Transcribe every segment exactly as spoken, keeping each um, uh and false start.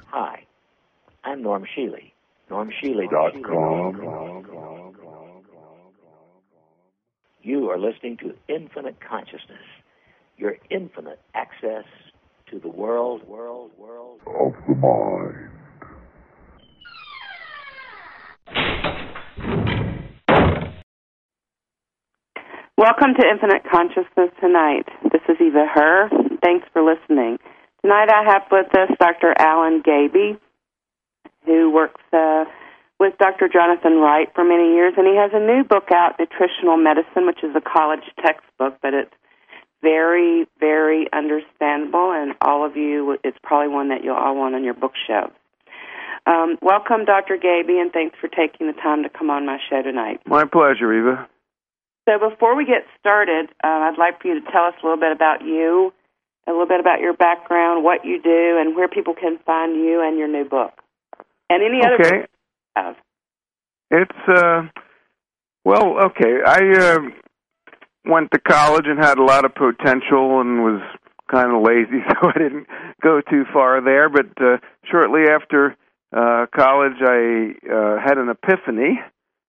Hi, I'm Norm Shealy. Norm Shealy dot com. You are listening to Infinite Consciousness, your infinite access to the world, world, world of the mind. Welcome to Infinite Consciousness tonight. This is Eva Herr. Thanks for listening. Tonight I have with us Doctor Alan Gaby, who works uh, with Doctor Jonathan Wright for many years, and he has a new book out, Nutritional Medicine, which is a college textbook, but it's very, very understandable, and all of you, it's probably one that you'll all want on your bookshelves. Um, welcome, Doctor Gaby, and thanks for taking the time to come on my show tonight. My pleasure, Eva. So before we get started, uh, I'd like for you to tell us a little bit about you, a little bit about your background, what you do, and where people can find you and your new book. And any other okay. books you have. It's, uh, well, okay. I uh, went to college and had a lot of potential and was kind of lazy, so I didn't go too far there. But uh, shortly after uh, college, I uh, had an epiphany.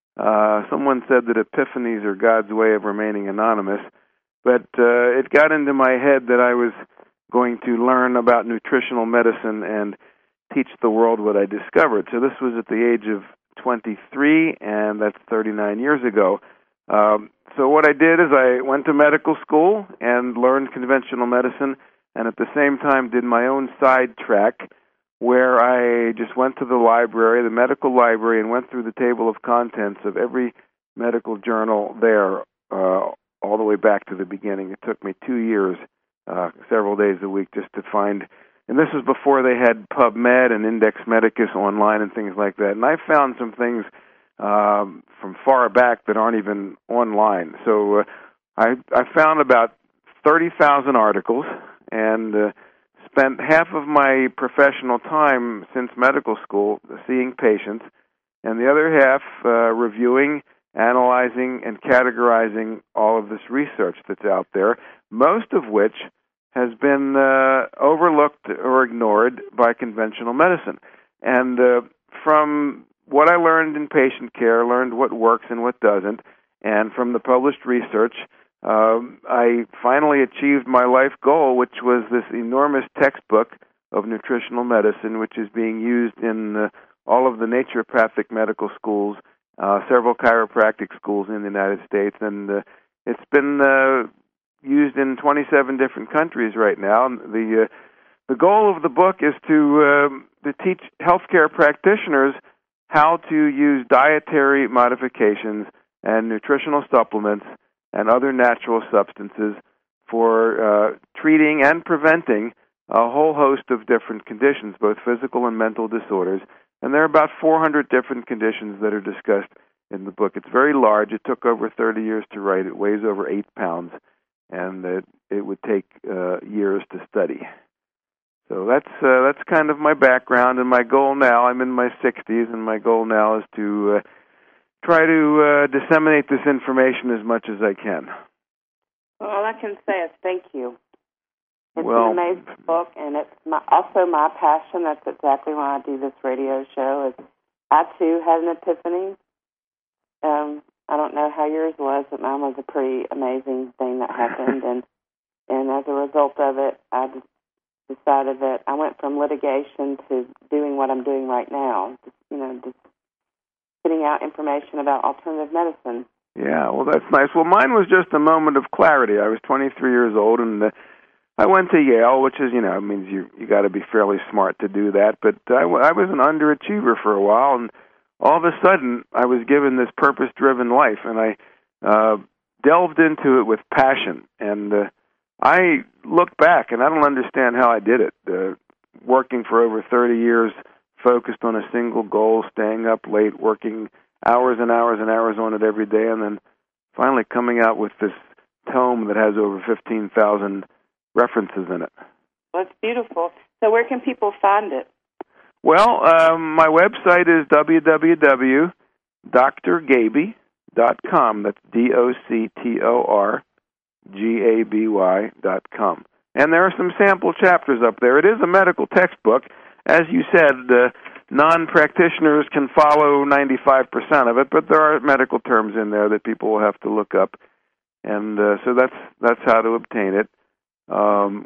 Uh, someone said that epiphanies are God's way of remaining anonymous. But uh, it got into my head that I was going to learn about nutritional medicine and teach the world what I discovered. So this was at the age of twenty-three, and that's thirty-nine years ago. Um, so what I did is I went to medical school and learned conventional medicine, and at the same time did my own side track where I just went to the library, the medical library, and went through the table of contents of every medical journal there, uh, all the way back to the beginning. It took me two years, uh, several days a week, just to find, and this was before they had PubMed and Index Medicus online and things like that. And I found some things um, from far back that aren't even online. So uh, I, I found about thirty thousand articles and uh, spent half of my professional time since medical school seeing patients, and the other half uh, reviewing, analyzing, and categorizing all of this research that's out there, most of which has been uh, overlooked or ignored by conventional medicine. And uh, from what I learned in patient care, learned what works and what doesn't, and from the published research, um, I finally achieved my life goal, which was this enormous textbook of nutritional medicine, which is being used in uh, all of the naturopathic medical schools, uh, several chiropractic schools in the United States, and uh, it's been uh, used in twenty-seven different countries right now. The uh, the goal of the book is to um, to teach healthcare practitioners how to use dietary modifications and nutritional supplements and other natural substances for uh, treating and preventing a whole host of different conditions, both physical and mental disorders. And there are about four hundred different conditions that are discussed in the book. It's very large. It took over thirty years to write. It weighs over eight pounds, and it, it would take uh, years to study. So that's uh, that's kind of my background, and my goal now, I'm in my sixties, and my goal now is to uh, try to uh, disseminate this information as much as I can. Well, all I can say is thank you. It's well, an amazing book, and it's my, also my passion. That's exactly why I do this radio show. Is I, too, had an epiphany. Um, I don't know how yours was, but mine was a pretty amazing thing that happened. and and as a result of it, I just decided that I went from litigation to doing what I'm doing right now, just, you know, just putting out information about alternative medicine. Yeah, well, that's nice. Well, mine was just a moment of clarity. I was twenty-three years old, and uh, I went to Yale, which is, you know, it means you you got to be fairly smart to do that. But I, I was an underachiever for a while, and all of a sudden, I was given this purpose-driven life, and I uh, delved into it with passion. And uh, I look back, and I don't understand how I did it. Uh, working for over thirty years, focused on a single goal, staying up late, working hours and hours and hours on it every day, and then finally coming out with this tome that has over fifteen thousand references in it. Well, it's beautiful. So where can people find it? Well, um, my website is w w w dot d r gaby dot com. That's D O C T O R G A B Y dot com. And there are some sample chapters up there. It is a medical textbook. as you said, uh, non-practitioners can follow ninety-five percent of it, but there are medical terms in there that people will have to look up, and uh, so that's that's how to obtain it. Um,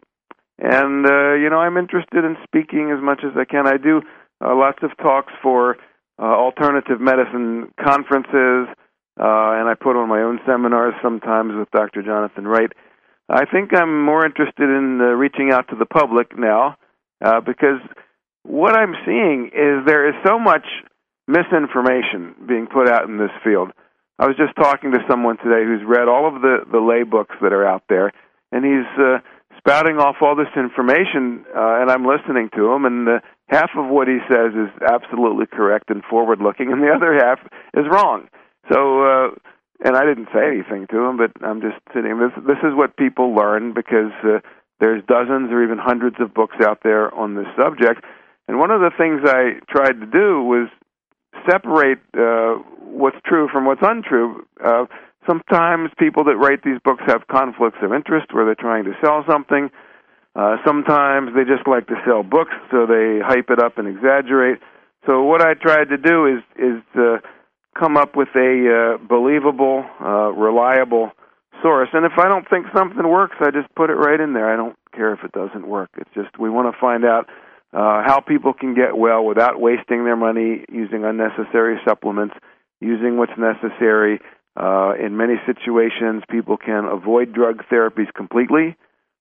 and uh, you know, I'm interested in speaking as much as I can. I do uh, lots of talks for uh, alternative medicine conferences, uh, and I put on my own seminars sometimes with Doctor Jonathan Wright. I think I'm more interested in uh, reaching out to the public now, uh, because what I'm seeing is there is so much misinformation being put out in this field. I was just talking to someone today who's read all of the, the lay books that are out there, and he's uh, spouting off all this information, uh, and I'm listening to him, and uh, half of what he says is absolutely correct and forward-looking, and the other half is wrong. So, uh, and I didn't say anything to him, but I'm just sitting. This, this is what people learn because uh, there's dozens or even hundreds of books out there on this subject. And one of the things I tried to do was separate uh, what's true from what's untrue. Uh, sometimes people that write these books have conflicts of interest where they're trying to sell something. Uh, sometimes they just like to sell books, so they hype it up and exaggerate. So what I tried to do is is uh, come up with a uh, believable, uh, reliable source. And if I don't think something works, I just put it right in there. I don't care if it doesn't work. It's just we want to find out uh, how people can get well without wasting their money using unnecessary supplements, using what's necessary. Uh, in many situations, people can avoid drug therapies completely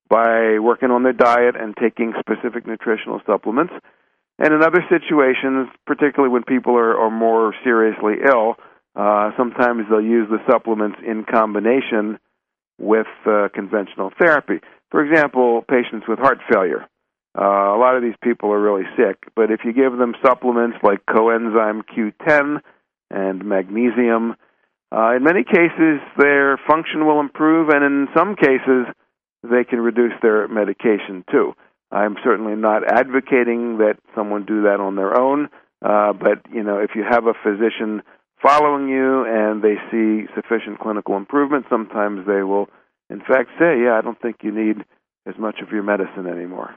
by working on their diet and taking specific nutritional supplements. And in other situations, particularly when people are, are more seriously ill, uh, sometimes they'll use the supplements in combination with uh, conventional therapy. For example, patients with heart failure. Uh, a lot of these people are really sick, but if you give them supplements like coenzyme Q ten and magnesium, uh, in many cases their function will improve, and in some cases they can reduce their medication too. I'm certainly not advocating that someone do that on their own, uh, but you know, if you have a physician following you and they see sufficient clinical improvement, sometimes they will, in fact, say, yeah, I don't think you need as much of your medicine anymore.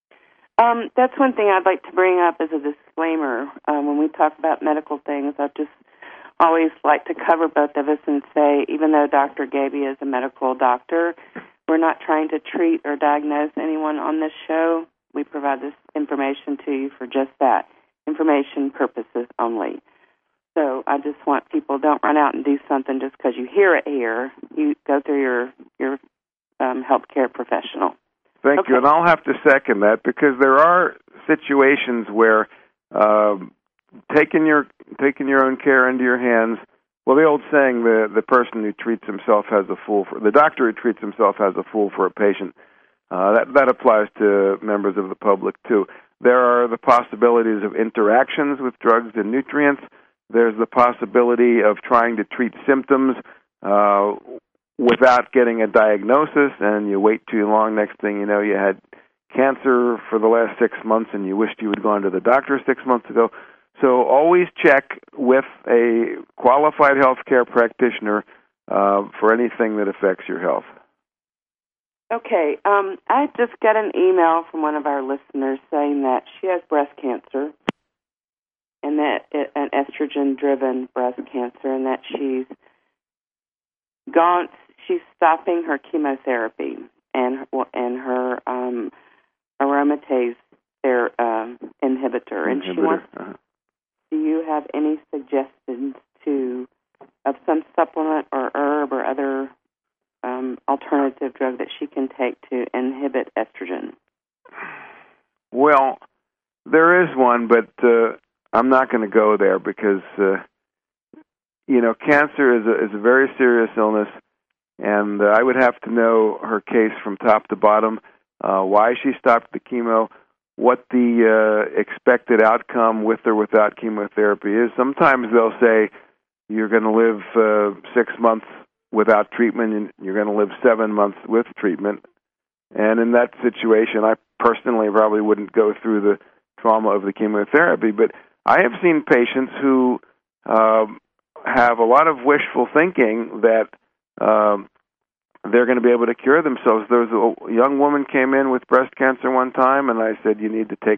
Um, that's one thing I'd like to bring up as a disclaimer. Um, when we talk about medical things, I just always like to cover both of us and say, even though Doctor Gaby is a medical doctor, we're not trying to treat or diagnose anyone on this show. We provide this information to you for just that, information purposes only. So I just want people, don't run out and do something just because you hear it here. You go through your, your um, healthcare professional. Thank okay. you, and I'll have to second that because there are situations where uh, taking your taking your own care into your hands. Well, the old saying, the the person who treats himself has a fool for the doctor who treats himself has a fool for a patient. Uh, that that applies to members of the public too. There are the possibilities of interactions with drugs and nutrients. There's the possibility of trying to treat symptoms uh, without getting a diagnosis, and you wait too long. Next thing you know, you had cancer for the last six months, and you wished you had gone to the doctor six months ago. So always check with a qualified healthcare practitioner uh, for anything that affects your health. Okay. Um, I just got an email from one of our listeners saying that she has breast cancer, and that it, an estrogen-driven breast cancer, and that she's gone. She's stopping her chemotherapy and and her um, aromatase their uh, inhibitor, and inhibitor. she wants. Uh-huh. Do you have any suggestions to of some supplement or herb or other um, alternative drug that she can take to inhibit estrogen? Well, there is one, but uh, I'm not going to go there because uh, you know, cancer is a, is a very serious illness, and uh, I would have to know her case from top to bottom, uh, why she stopped the chemo, what the uh, expected outcome with or without chemotherapy is. Sometimes they'll say you're going to live uh, six months without treatment and you're going to live seven months with treatment. And in that situation, I personally probably wouldn't go through the trauma of the chemotherapy. But I have seen patients who uh, have a lot of wishful thinking that um, they're going to be able to cure themselves. There was a young woman came in with breast cancer one time, and I said, you need to take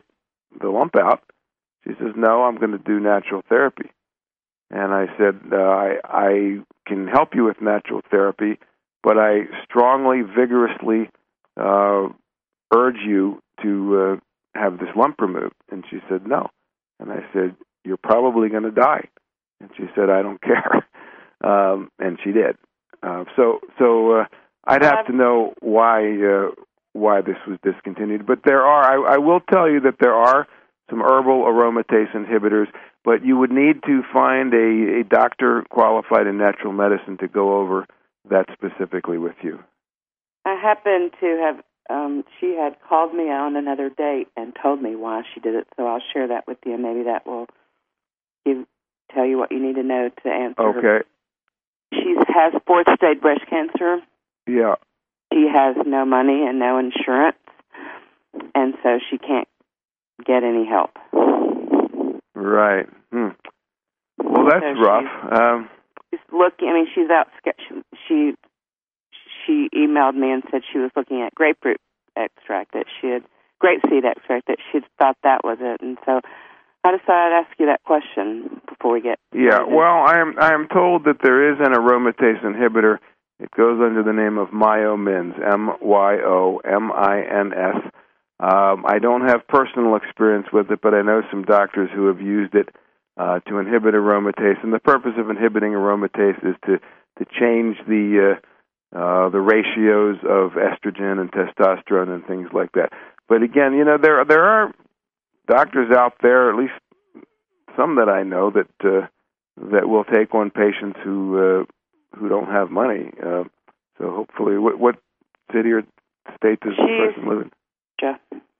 the lump out? She says, no, I'm going to do natural therapy. And I said, uh, I, I can help you with natural therapy, but I strongly, vigorously uh, urge you to uh, have this lump removed. And she said, no. And I said, you're probably going to die. And she said, I don't care. Um, and she did. Uh, so so uh, I'd have to know why uh, why this was discontinued. But there are, I, I will tell you that there are some herbal aromatase inhibitors, but you would need to find a, a doctor qualified in natural medicine to go over that specifically with you. I happen to have, um, she had called me on another date and told me why she did it, so I'll share that with you, and maybe that will give, tell you what you need to know to answer Okay. her. She has fourth-stage breast cancer. Yeah. She has no money and no insurance, and so she can't get any help. Right. Hmm. Well, that's so rough. She's, um, she's looking. I mean, she's out. She she emailed me and said she was looking at grapefruit extract that she had, grapeseed extract that she thought that was it, and so I decided I'd ask you that question before we get. Yeah. Well, I am I am told that there is an aromatase inhibitor. It goes under the name of Myomins, M Y O M I N S. Um, I don't have personal experience with it, but I know some doctors who have used it uh, to inhibit aromatase. And the purpose of inhibiting aromatase is to, to change the uh, uh, the ratios of estrogen and testosterone and things like that. But again, you know, there there are doctors out there, at least some that I know, that uh, that will take on patients who uh, who don't have money. Uh, so hopefully, what, what city or state does this person live in? Yeah.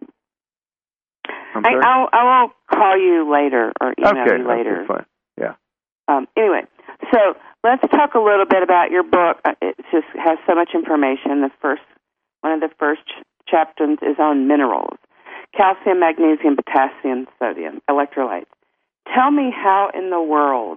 I'm I, sorry? I'll, I will call you later or email okay, you later. Okay, fine. Yeah. Um, anyway, so let's talk a little bit about your book. It just has so much information. The first, one of the first chapters is on minerals: calcium, magnesium, potassium, sodium, electrolytes. Tell me, how in the world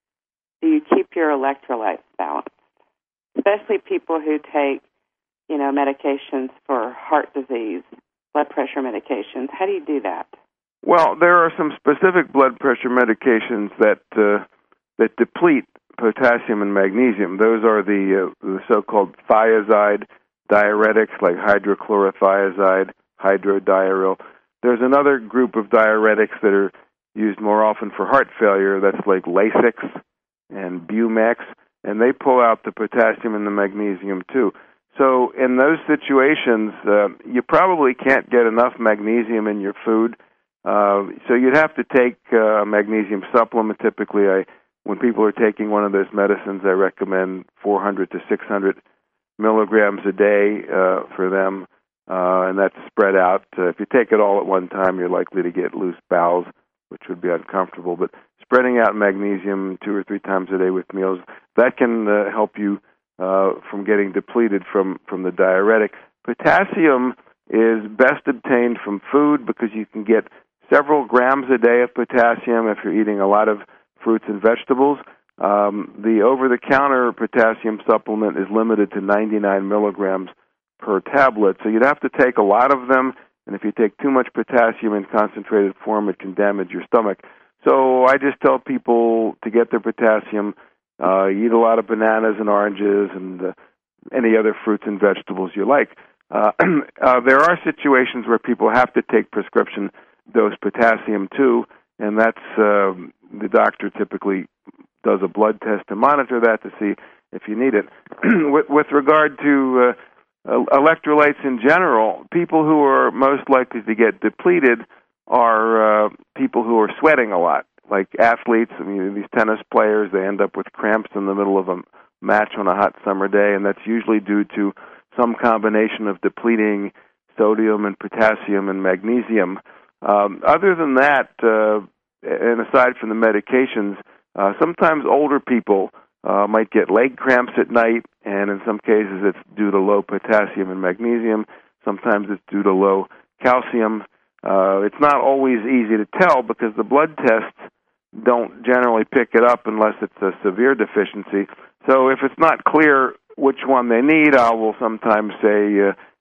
do you keep your electrolytes balanced? Especially people who take, you know, medications for heart disease, blood pressure medications. How do you do that? Well, there are some specific blood pressure medications that uh, that deplete potassium and magnesium. Those are the, uh, the so-called thiazide diuretics, like hydrochlorothiazide, hydrodiaryl. There's another group of diuretics that are used more often for heart failure. That's like Lasix and Bumex, and they pull out the potassium and the magnesium too. So in those situations, uh, you probably can't get enough magnesium in your food. Uh, so you'd have to take uh, a magnesium supplement. Typically, I, when people are taking one of those medicines, I recommend four hundred to six hundred milligrams a day uh, for them, uh, and that's spread out. Uh, if you take it all at one time, you're likely to get loose bowels, which would be uncomfortable. But spreading out magnesium two or three times a day with meals, that can uh, help you Uh, from getting depleted from, from the diuretic. Potassium is best obtained from food because you can get several grams a day of potassium if you're eating a lot of fruits and vegetables. Um, the over-the-counter potassium supplement is limited to ninety-nine milligrams per tablet, so you'd have to take a lot of them, and if you take too much potassium in concentrated form, it can damage your stomach. So I just tell people to get their potassium. Uh, eat a lot of bananas and oranges and uh, any other fruits and vegetables you like. Uh, uh, there are situations where people have to take prescription dose potassium too, and that's uh, the doctor typically does a blood test to monitor that to see if you need it. with, with regard to uh, electrolytes in general, people who are most likely to get depleted are uh, people who are sweating a lot. Like athletes, I mean, these tennis players, they end up with cramps in the middle of a match on a hot summer day, and that's usually due to some combination of depleting sodium and potassium and magnesium. Um, other than that, uh, and aside from the medications, uh, sometimes older people uh, might get leg cramps at night, and in some cases it's due to low potassium and magnesium. Sometimes it's due to low calcium. Uh, it's not always easy to tell because the blood tests don't generally pick it up unless it's a severe deficiency. So if it's not clear which one they need, I will sometimes say, uh,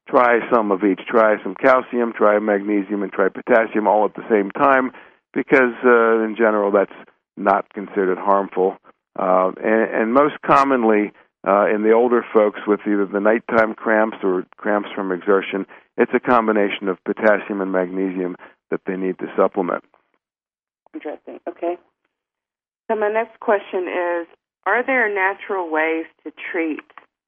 try some of each. Try some calcium, try magnesium, and try potassium all at the same time, because uh, in general that's not considered harmful. Uh, and, and most commonly uh, in the older folks with either the nighttime cramps or cramps from exertion, it's a combination of potassium and magnesium that they need to supplement. Interesting. Okay. So my next question is, are there natural ways to treat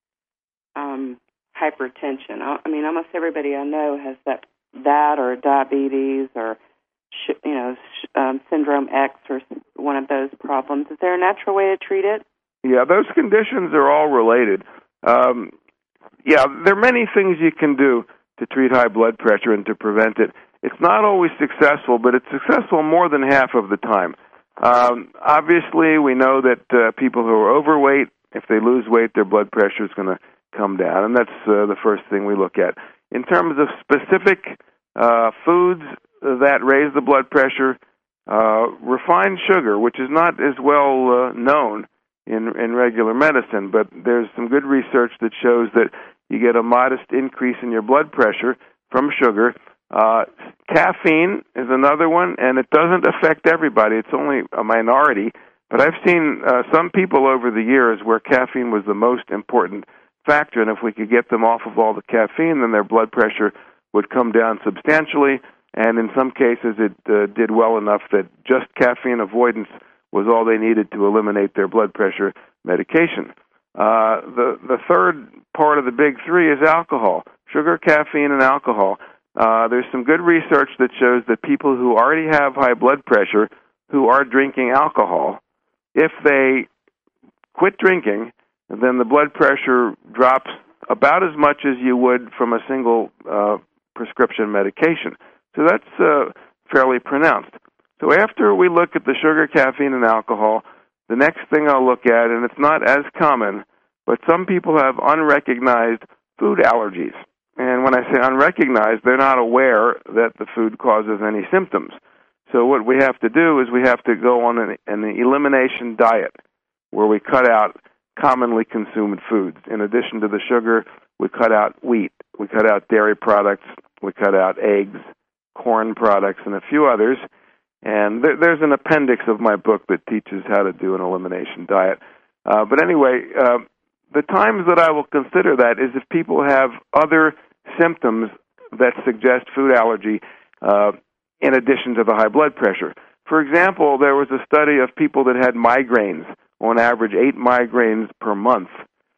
um, hypertension? I mean, almost everybody I know has that, that or diabetes or, sh- you know, sh- um, syndrome X or one of those problems. Is there a natural way to treat it? Yeah, those conditions are all related. Um, yeah, there are many things you can do to treat high blood pressure and to prevent it. It's not always successful, but it's successful more than half of the time. Um, obviously, we know that uh, people who are overweight, if they lose weight, their blood pressure is going to come down, and that's uh, the first thing we look at. In terms of specific uh, foods that raise the blood pressure, uh, refined sugar, which is not as well uh, known in, in regular medicine, but there's some good research that shows that you get a modest increase in your blood pressure from sugar. Uh, caffeine is another one, and it doesn't affect everybody. It's only a minority. But I've seen uh, some people over the years where caffeine was the most important factor, and if we could get them off of all the caffeine, then their blood pressure would come down substantially, and in some cases it uh, did well enough that just caffeine avoidance was all they needed to eliminate their blood pressure medication. Uh, the, the third part of the big three is alcohol, sugar, caffeine, and alcohol. Uh, there's some good research that shows that people who already have high blood pressure who are drinking alcohol, if they quit drinking, then the blood pressure drops about as much as you would from a single uh, prescription medication. So that's uh, fairly pronounced. So after we look at the sugar, caffeine, and alcohol, the next thing I'll look at, and it's not as common, but some people have unrecognized food allergies. And when I say unrecognized, they're not aware that the food causes any symptoms. So what we have to do is we have to go on an, an elimination diet where we cut out commonly consumed foods. In addition to the sugar, we cut out wheat, we cut out dairy products, we cut out eggs, corn products, and a few others. And there, there's an appendix of my book that teaches how to do an elimination diet. Uh, but anyway, uh, the times that I will consider that is if people have other symptoms that suggest food allergy uh, in addition to the high blood pressure. For example, there was a study of people that had migraines, on average eight migraines per month,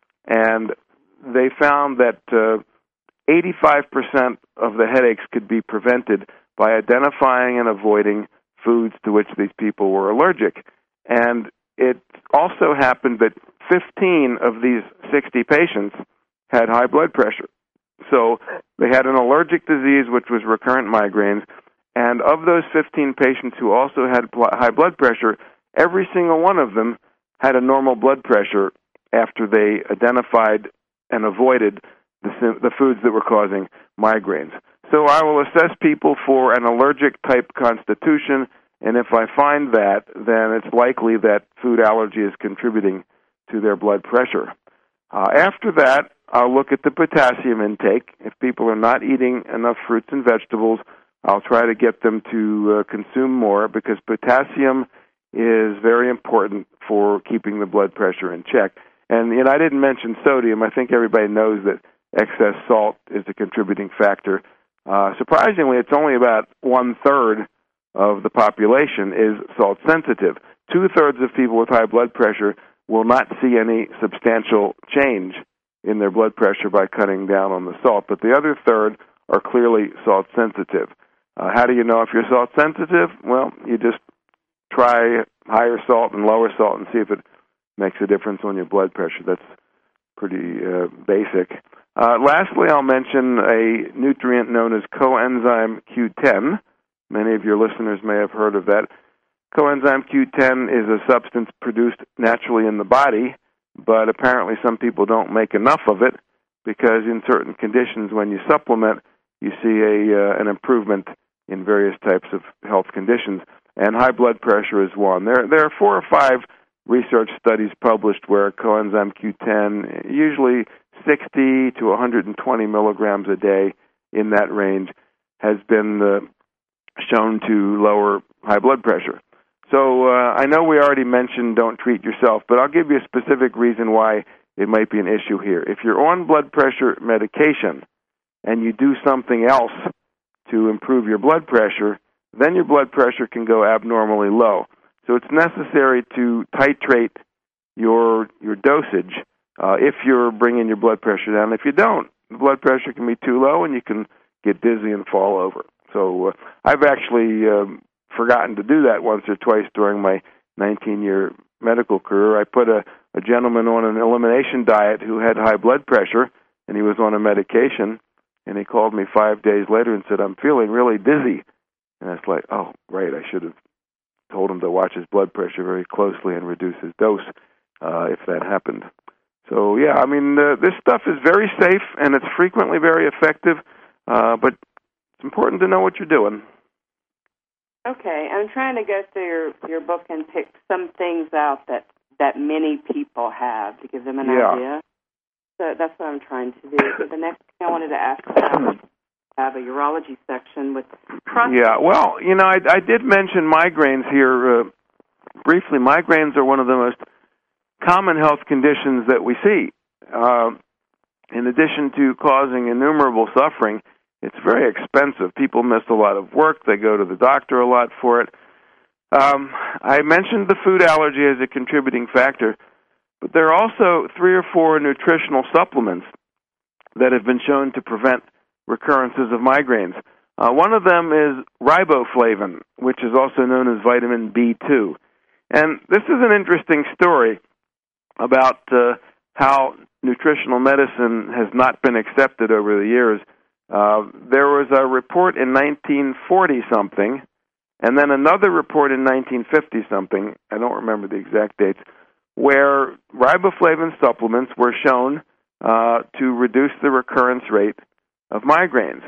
and they found that uh, eighty-five percent of the headaches could be prevented by identifying and avoiding foods to which these people were allergic. And it also happened that fifteen of these sixty patients had high blood pressure. So they had an allergic disease, which was recurrent migraines, and of those fifteen patients who also had bl- high blood pressure, every single one of them had a normal blood pressure after they identified and avoided the, the foods that were causing migraines. So I will assess people for an allergic-type constitution, and if I find that, then it's likely that food allergy is contributing to their blood pressure. Uh, after that, I'll look at the potassium intake. If people are not eating enough fruits and vegetables, I'll try to get them to uh, consume more, because potassium is very important for keeping the blood pressure in check. And, you know, I didn't mention sodium. I think everybody knows that excess salt is a contributing factor. Uh, surprisingly, it's only about one-third of the population is salt-sensitive. Two-thirds of people with high blood pressure will not see any substantial change in their blood pressure by cutting down on the salt, but the other third are clearly salt-sensitive. Uh, how do you know if you're salt-sensitive? Well, you just try higher salt and lower salt and see if it makes a difference on your blood pressure. That's pretty uh, basic. Uh, lastly, I'll mention a nutrient known as coenzyme Q ten. Many of your listeners may have heard of that. Coenzyme Q ten is a substance produced naturally in the body, but apparently some people don't make enough of it, because in certain conditions when you supplement, you see a uh, an improvement in various types of health conditions, and high blood pressure is one. There, there are four or five research studies published where coenzyme Q ten, usually sixty to one hundred twenty milligrams a day in that range has been uh, shown to lower high blood pressure. So uh, I know we already mentioned don't treat yourself, but I'll give you a specific reason why it might be an issue here. If you're on blood pressure medication and you do something else to improve your blood pressure, then your blood pressure can go abnormally low. So it's necessary to titrate your your dosage uh, if you're bringing your blood pressure down. If you don't, the blood pressure can be too low and you can get dizzy and fall over. So uh, I've actually um, forgotten to do that once or twice during my nineteen-year medical career. I put a, a gentleman on an elimination diet who had high blood pressure, and he was on a medication, and he called me five days later and said, I'm feeling really dizzy. And it's like, oh, right, I should have told him to watch his blood pressure very closely and reduce his dose uh, if that happened. So, yeah, I mean, uh, this stuff is very safe, and it's frequently very effective, uh, but it's important to know what you're doing. Okay, I'm trying to go through your, your book and pick some things out that, that many people have to give them an yeah. idea. So that's what I'm trying to do. So the next thing I wanted to ask about was have a urology section with prostate. Yeah, well, you know, I, I did mention migraines here uh, briefly. Migraines are one of the most common health conditions that we see. Uh, in addition to causing innumerable suffering, it's very expensive. People miss a lot of work. They go to the doctor a lot for it. Um, I mentioned the food allergy as a contributing factor, but there are also three or four nutritional supplements that have been shown to prevent recurrences of migraines. Uh, one of them is riboflavin, which is also known as vitamin B two. And this is an interesting story about uh, how nutritional medicine has not been accepted over the years. Uh, there was a report in nineteen forty-something, and then another report in nineteen fifty-something, I don't remember the exact dates, where riboflavin supplements were shown uh, to reduce the recurrence rate of migraines.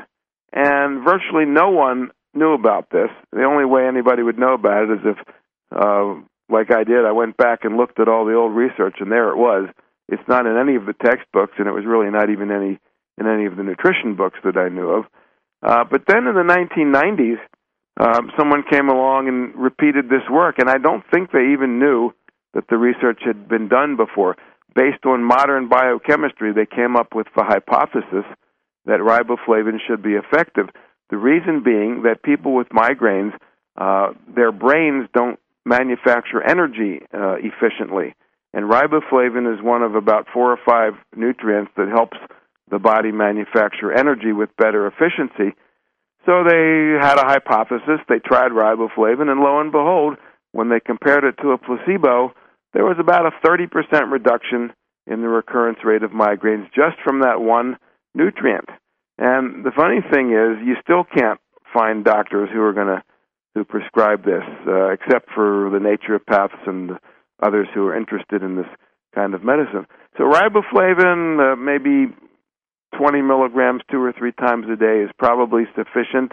And virtually no one knew about this. The only way anybody would know about it is if, uh, like I did, I went back and looked at all the old research, and there it was. It's not in any of the textbooks, and it was really not even any in any of the nutrition books that I knew of. Uh, but then in the nineteen nineties, uh, someone came along and repeated this work, and I don't think they even knew that the research had been done before. Based on modern biochemistry, they came up with the hypothesis that riboflavin should be effective. The reason being that people with migraines, uh, their brains don't manufacture energy uh, efficiently. And riboflavin is one of about four or five nutrients that helps the body manufacture energy with better efficiency. So they had a hypothesis. They tried riboflavin, and lo and behold, when they compared it to a placebo, there was about a thirty percent reduction in the recurrence rate of migraines just from that one nutrient. And the funny thing is, you still can't find doctors who are going to who prescribe this, uh, except for the naturopaths and others who are interested in this kind of medicine. So riboflavin, uh, maybe twenty milligrams two or three times a day is probably sufficient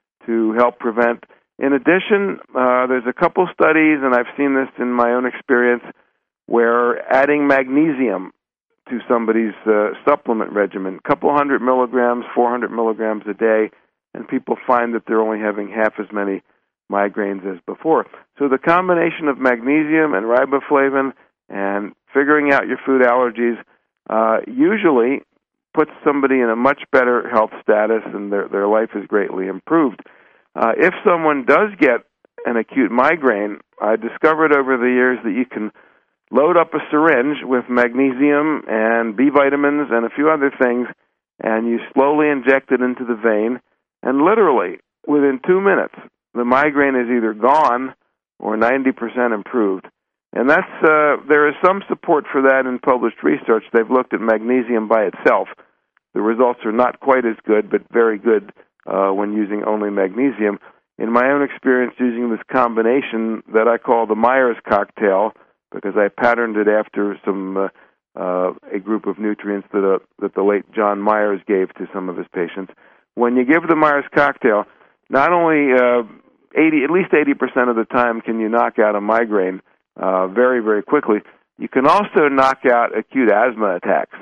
to help prevent. In addition, uh, there's a couple studies, and I've seen this in my own experience, where adding magnesium to somebody's uh, supplement regimen, a couple hundred milligrams, four hundred milligrams a day, and people find that they're only having half as many migraines as before. So the combination of magnesium and riboflavin and figuring out your food allergies uh, usually puts somebody in a much better health status, and their their life is greatly improved. Uh, if someone does get an acute migraine, I discovered over the years that you can load up a syringe with magnesium and B vitamins and a few other things, and you slowly inject it into the vein, and literally within two minutes, the migraine is either gone or ninety percent improved. And that's uh, there is some support for that in published research. They've looked at magnesium by itself. The results are not quite as good, but very good uh, when using only magnesium. In my own experience using this combination that I call the Myers cocktail, because I patterned it after some uh, uh, a group of nutrients that uh, that the late John Myers gave to some of his patients. When you give the Myers cocktail, not only uh, eighty, at least eighty percent of the time can you knock out a migraine uh, very, very quickly, you can also knock out acute asthma attacks.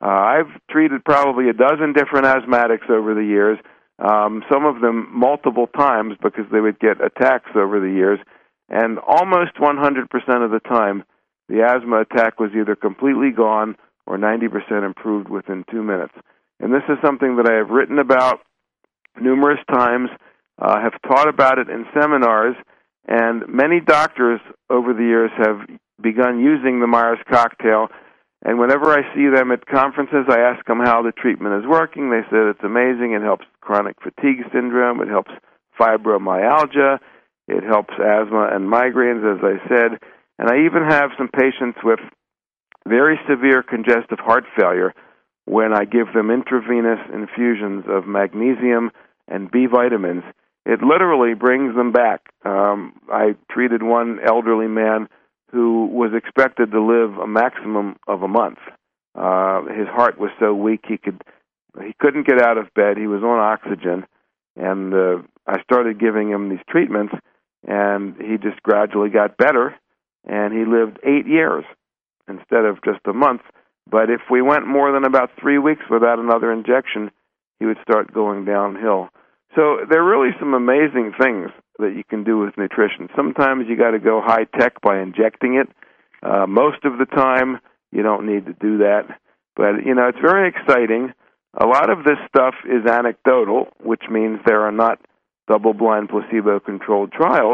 Uh, I've treated probably a dozen different asthmatics over the years, um, some of them multiple times because they would get attacks over the years, and almost one hundred percent of the time, the asthma attack was either completely gone or ninety percent improved within two minutes. And this is something that I have written about numerous times, uh, have taught about it in seminars, and many doctors over the years have begun using the Myers cocktail. And whenever I see them at conferences, I ask them how the treatment is working. They said it's amazing. It helps chronic fatigue syndrome. It helps fibromyalgia. It helps asthma and migraines, as I said. And I even have some patients with very severe congestive heart failure when I give them intravenous infusions of magnesium and B vitamins. It literally brings them back. Um, I treated one elderly man who was expected to live a maximum of a month. Uh, his heart was so weak he could he couldn't get out of bed. He was on oxygen, and uh, I started giving him these treatments, and he just gradually got better, and he lived eight years instead of just a month. But if we went more than about three weeks without another injection, he would start going downhill. So there are really some amazing things that you can do with nutrition. Sometimes you got to go high tech by injecting it. Uh, most of the time, you don't need to do that. But, you know, it's very exciting. A lot of this stuff is anecdotal, which means there are not double-blind placebo-controlled trials.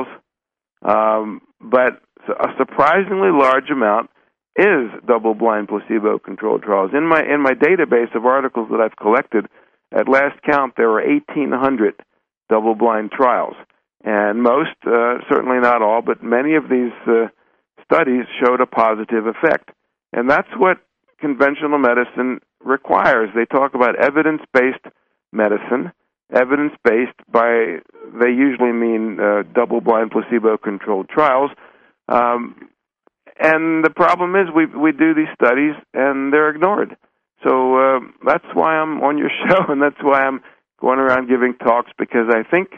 Um, but a surprisingly large amount is double-blind placebo-controlled trials. In my in my database of articles that I've collected, at last count, there were eighteen hundred double-blind trials. And most, uh, certainly not all, but many of these uh, studies showed a positive effect. And that's what conventional medicine requires. They talk about evidence-based medicine. Evidence-based by, they usually mean uh, double-blind placebo-controlled trials. Um, and the problem is we we do these studies and they're ignored. So uh, that's why I'm on your show, and that's why I'm going around giving talks, because I think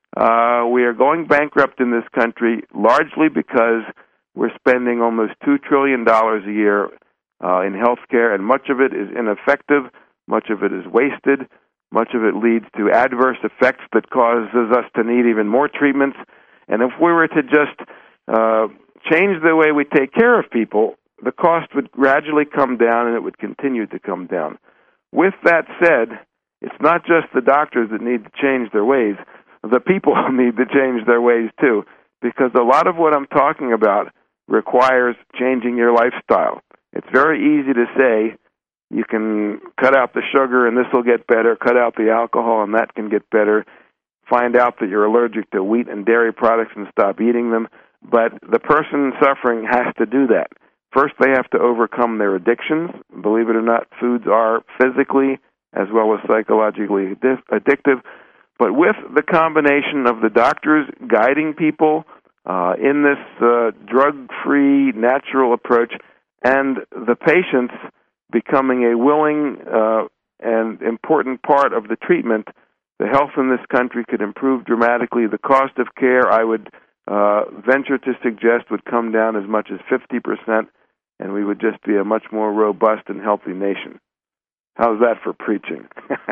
uh, we are going bankrupt in this country largely because we're spending almost two trillion dollars a year uh, in health care, and much of it is ineffective, much of it is wasted, much of it leads to adverse effects that causes us to need even more treatments. And if we were to just uh, change the way we take care of people, the cost would gradually come down, and it would continue to come down. With that said, it's not just the doctors that need to change their ways. The people need to change their ways, too, because a lot of what I'm talking about requires changing your lifestyle. It's very easy to say you can cut out the sugar and this will get better, cut out the alcohol and that can get better, find out that you're allergic to wheat and dairy products and stop eating them. But the person suffering has to do that. First, they have to overcome their addictions. Believe it or not, foods are physically as well as psychologically addictive. But with the combination of the doctors guiding people uh, in this uh, drug-free, natural approach, and the patients becoming a willing uh, and important part of the treatment, the health in this country could improve dramatically. The cost of care, I would uh, venture to suggest, would come down as much as fifty percent, and we would just be a much more robust and healthy nation. How's that for preaching?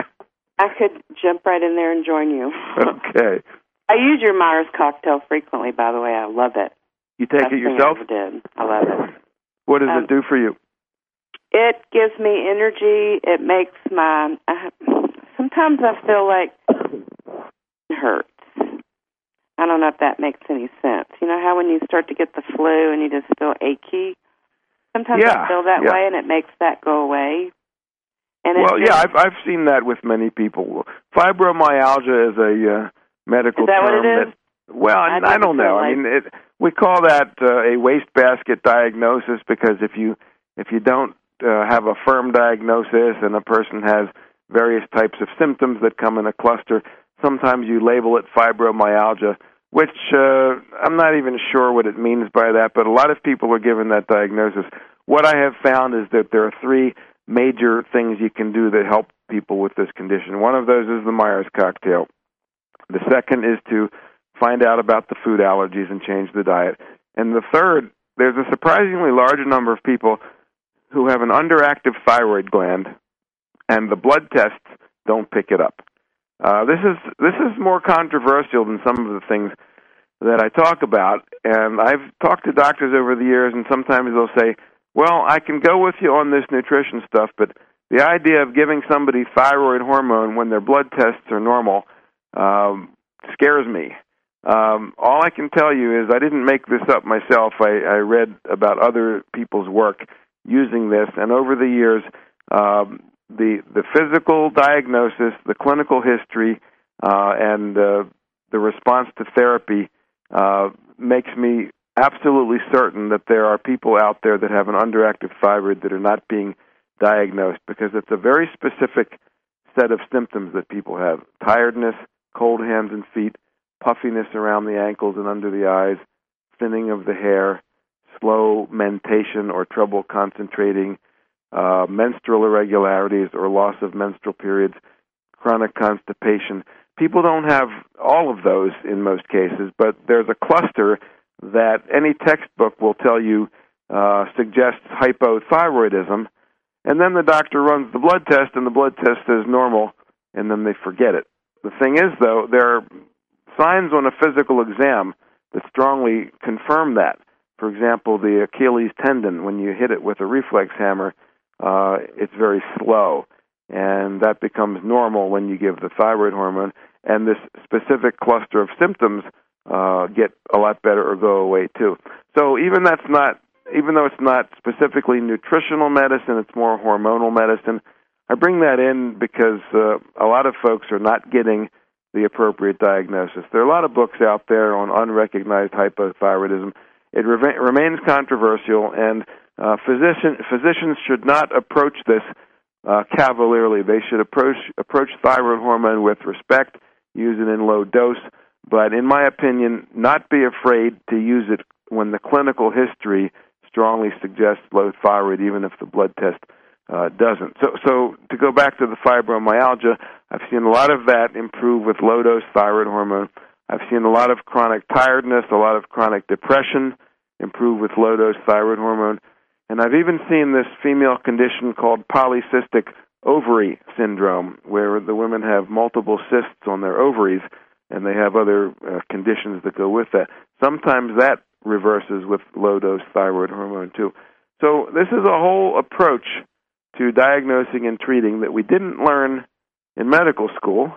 I could jump right in there and join you. Okay. I use your Myers cocktail frequently, by the way. I love it. You take Best it yourself? Thing I ever did. I love it. What does um, it do for you? It gives me energy. It makes my... I, sometimes I feel like it hurts. I don't know if that makes any sense. You know how when you start to get the flu and you just feel achy? Sometimes yeah, I feel that yeah. way, and it makes that go away. And well, it, yeah, I've I've seen that with many people. Fibromyalgia is a uh, medical is that term what it is? that. Well, I, I don't know. Like... I mean, it, we call that uh, a wastebasket diagnosis because if you if you don't uh, have a firm diagnosis and a person has various types of symptoms that come in a cluster, sometimes you label it fibromyalgia, which uh, I'm not even sure what it means by that, but a lot of people are given that diagnosis. What I have found is that there are three major things you can do that help people with this condition. One of those is the Myers cocktail. The second is to find out about the food allergies and change the diet. And the third, there's a surprisingly large number of people who have an underactive thyroid gland, and the blood tests don't pick it up. Uh, this is this is more controversial than some of the things that I talk about, and I've talked to doctors over the years, and sometimes they'll say, well, I can go with you on this nutrition stuff, but the idea of giving somebody thyroid hormone when their blood tests are normal um, scares me. Um, all I can tell you is I didn't make this up myself. I, I read about other people's work using this, and over the years, um, the the physical diagnosis, the clinical history, uh, and uh, the response to therapy uh, makes me absolutely certain that there are people out there that have an underactive thyroid that are not being diagnosed, because it's a very specific set of symptoms that people have: tiredness, cold hands and feet, puffiness around the ankles and under the eyes, thinning of the hair, slow mentation or trouble concentrating, uh, menstrual irregularities or loss of menstrual periods, chronic constipation. People don't have all of those in most cases, but there's a cluster that any textbook will tell you uh, suggests hypothyroidism, and then the doctor runs the blood test, and the blood test says normal, and then they forget it. The thing is, though, there are signs on a physical exam that strongly confirm that. For example, the Achilles tendon, when you hit it with a reflex hammer, uh, it's very slow, and that becomes normal when you give the thyroid hormone, and this specific cluster of symptoms uh, get a lot better or go away too. So even that's not, even though it's not specifically nutritional medicine, it's more hormonal medicine. I bring that in because uh, a lot of folks are not getting the appropriate diagnosis. There are a lot of books out there on unrecognized hypothyroidism. It re- remains controversial, and uh, physician, physicians should not approach this uh, cavalierly. They should approach approach thyroid hormone with respect, use it in low dose, but in my opinion, not be afraid to use it when the clinical history strongly suggests low thyroid, even if the blood test uh, doesn't. So, so to go back to the fibromyalgia, I've seen a lot of that improve with low-dose thyroid hormone. I've seen a lot of chronic tiredness, a lot of chronic depression improve with low-dose thyroid hormone. And I've even seen this female condition called polycystic ovary syndrome, where the women have multiple cysts on their ovaries, and they have other uh, conditions that go with that. Sometimes that reverses with low-dose thyroid hormone, too. So this is a whole approach to diagnosing and treating that we didn't learn in medical school.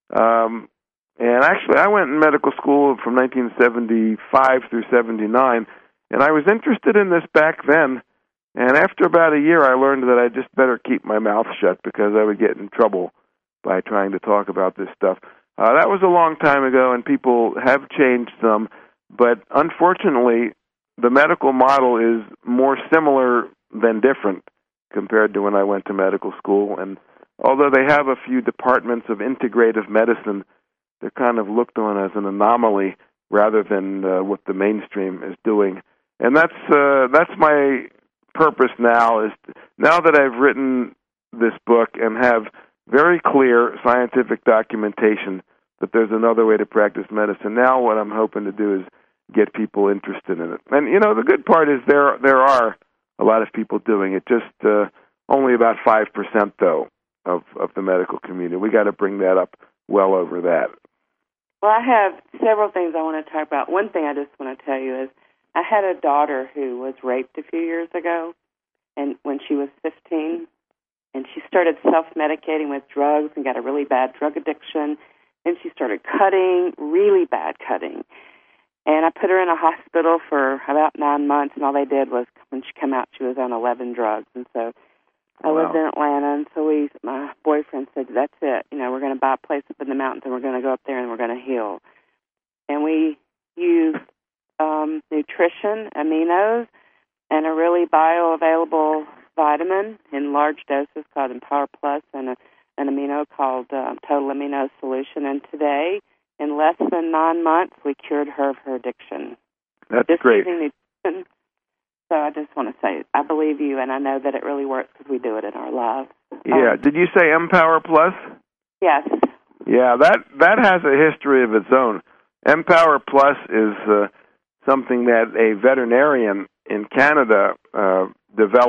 Um, and actually, I went in medical school from nineteen seventy-five through seventy-nine, and I was interested in this back then. And after about a year, I learned that I just better keep my mouth shut because I would get in trouble by trying to talk about this stuff. Uh, that was a long time ago, and people have changed some. But unfortunately, the medical model is more similar than different compared to when I went to medical school. And although they have a few departments of integrative medicine, they're kind of looked on as an anomaly rather than uh, what the mainstream is doing. And that's uh, that's my purpose now, is to, now that I've written this book and have very clear scientific documentation that there's another way to practice medicine, now what I'm hoping to do is get people interested in it. And, you know, the good part is there there are a lot of people doing it, just uh, only about five percent, though, of, of the medical community. We got to bring that up well over that. Well, I have several things I want to talk about. One thing I just want to tell you is I had a daughter who was raped a few years ago, and when she was fifteen, and she started self-medicating with drugs and got a really bad drug addiction, and she started cutting, really bad cutting. And I put her in a hospital for about nine months, and all they did was, when she came out, she was on eleven drugs. And so I Wow. lived in Atlanta, and so we, my boyfriend said, that's it. You know, we're going to buy a place up in the mountains, and we're going to go up there, and we're going to heal. And we used um, nutrition, aminos, and a really bioavailable vitamin in large doses called Empower Plus, and a, an amino called uh, Total Amino Solution. And today, in less than nine months, we cured her of her addiction. That's just great. Using nutrition. So I just want to say, I believe you, and I know that it really works because we do it in our lives. Yeah. Um, Did you say Empower Plus? yes. Yeah, that that has a history of its own. Empower Plus is uh, something that a veterinarian in Canada uh, developed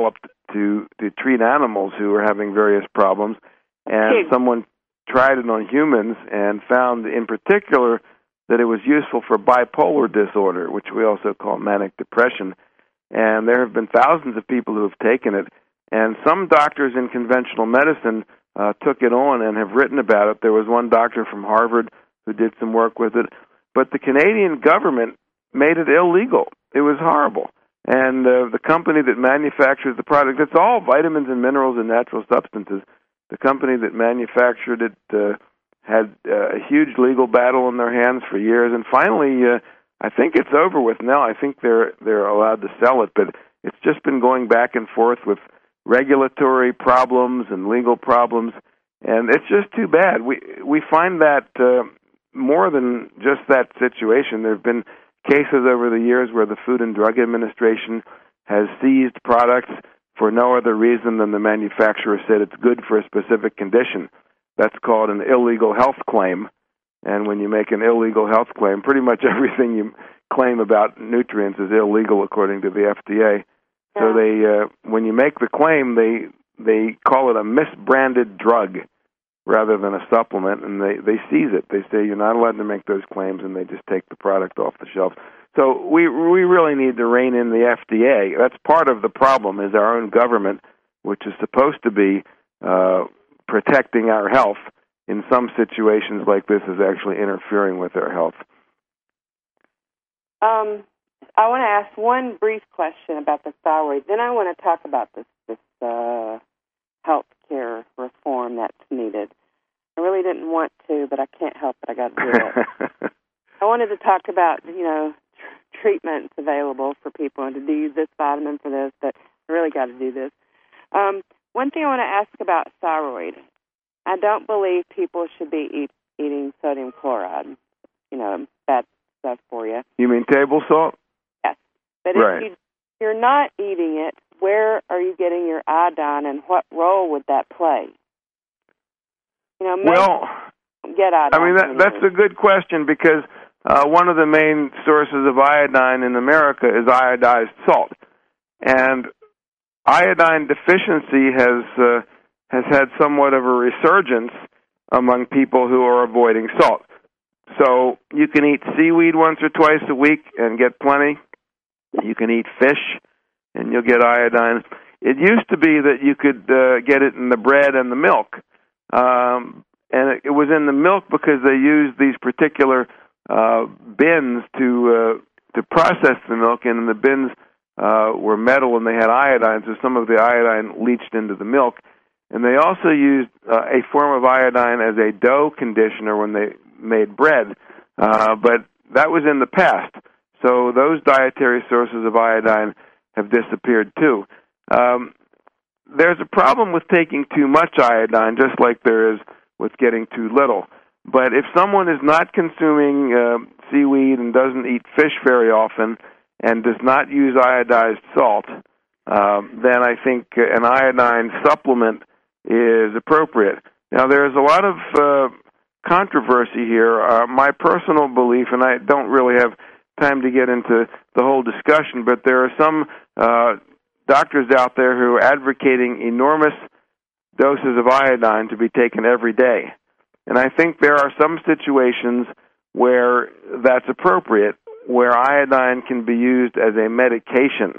to, to treat animals who were having various problems. And someone tried it on humans and found in particular that it was useful for bipolar disorder, which we also call manic depression. And there have been thousands of people who have taken it. And some doctors in conventional medicine uh, took it on and have written about it. There was one doctor from Harvard who did some work with it. But the Canadian government made it illegal. It was horrible. And uh, the company that manufactures the product, it's all vitamins and minerals and natural substances. The company that manufactured it uh, had uh, a huge legal battle in their hands for years, and finally, uh, I think it's over with now. I think they're they're allowed to sell it, but it's just been going back and forth with regulatory problems and legal problems, and it's just too bad. We we find that uh, more than just that situation. There have been cases over the years where the Food and Drug Administration has seized products for no other reason than the manufacturer said it's good for a specific condition. That's called an illegal health claim. And when you make an illegal health claim, pretty much everything you claim about nutrients is illegal according to the F D A. Yeah. So they, uh, when you make the claim, they they call it a misbranded drug rather than a supplement, and they, they seize it. They say you're not allowed to make those claims, and they just take the product off the shelf. So we we really need to rein in the F D A. That's part of the problem, is our own government, which is supposed to be uh, protecting our health, in some situations like this is actually interfering with our health. Um, I want to ask one brief question about the thyroid. Then I want to talk about this, this uh, health care reform that's needed. I really didn't want to, but I can't help it. I got to do it. I wanted to talk about, you know, treatments available for people and to do this vitamin for this, but I really got to do this. Um, one thing I want to ask about thyroid. I don't believe people should be eat, eating sodium chloride, you know, bad stuff for you. You mean table salt? Yes. But right. if you, you're not eating it, where are you getting your iodine, and what role would that play? You know, well, get iodine. I mean, that, that's a good question, because Uh, one of the main sources of iodine in America is iodized salt, and iodine deficiency has uh, has had somewhat of a resurgence among people who are avoiding salt. So you can eat seaweed once or twice a week and get plenty. You can eat fish and you'll get iodine. It used to be that you could uh, get it in the bread and the milk, um, and it, it was in the milk because they used these particular Uh, bins to uh, to process the milk, and the bins uh, were metal and they had iodine, so some of the iodine leached into the milk. And they also used uh, a form of iodine as a dough conditioner when they made bread, uh, but that was in the past. So those dietary sources of iodine have disappeared too. Um, there's a problem with taking too much iodine, just like there is with getting too little. But if someone is not consuming uh, seaweed and doesn't eat fish very often and does not use iodized salt, uh, then I think an iodine supplement is appropriate. Now, there's a lot of uh, controversy here. Uh, my personal belief, and I don't really have time to get into the whole discussion, but there are some uh, doctors out there who are advocating enormous doses of iodine to be taken every day. And I think there are some situations where that's appropriate, where iodine can be used as a medication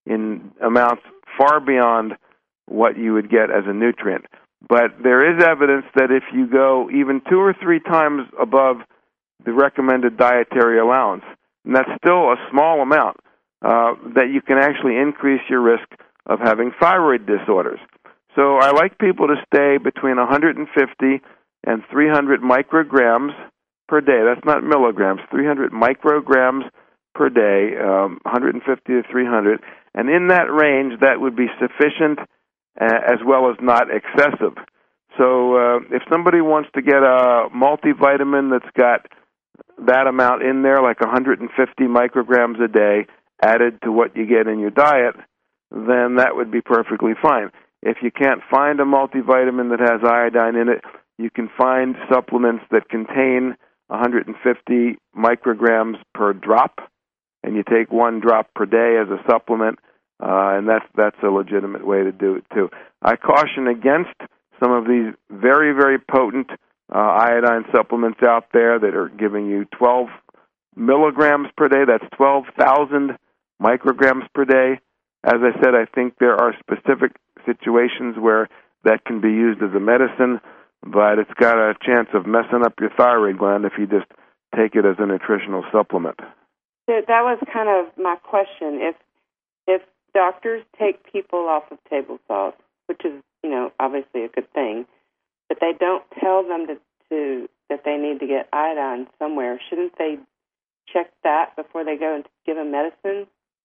in amounts far beyond what you would get as a nutrient. But there is evidence that if you go even two or three times above the recommended dietary allowance, and that's still a small amount, uh, that you can actually increase your risk of having thyroid disorders. So I like people to stay between one hundred fifty and three hundred micrograms per day. That's not milligrams, three hundred micrograms per day, um, one hundred fifty to three hundred. And in that range, that would be sufficient uh, as well as not excessive. So uh, if somebody wants to get a multivitamin that's got that amount in there, like one hundred fifty micrograms a day, added to what you get in your diet, then that would be perfectly fine. If you can't find a multivitamin that has iodine in it, you can find supplements that contain one hundred fifty micrograms per drop, and you take one drop per day as a supplement. uh, and that's that's a legitimate way to do it too. I caution against some of these very, very potent uh, iodine supplements out there that are giving you twelve milligrams per day. That's twelve thousand micrograms per day. As I said, I think there are specific situations where that can be used as a medicine, but it's got a chance of messing up your thyroid gland if you just take it as a nutritional supplement. That was kind of my question. If if doctors take people off of table salt, which is, you know, obviously a good thing, but they don't tell them to, to that they need to get iodine somewhere, shouldn't they check that before they go and give them medicine?